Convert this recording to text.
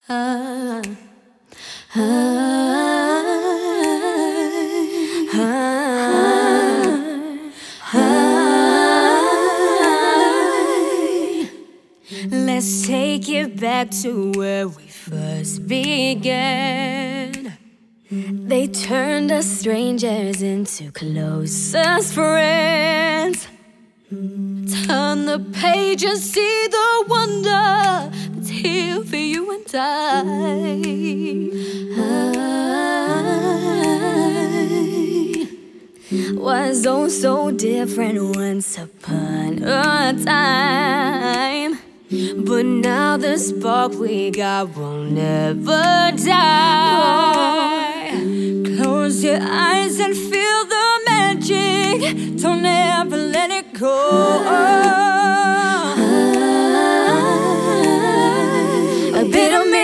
Ah, ah, ah. Let's take it back to where we first began. They turned us strangers into closest friends. Turn the page and see the wonder that's here for you and I. Was oh so different once upon a time, but now the spark we got will never die. Close your eyes and feel the magic. Don't ever let it go.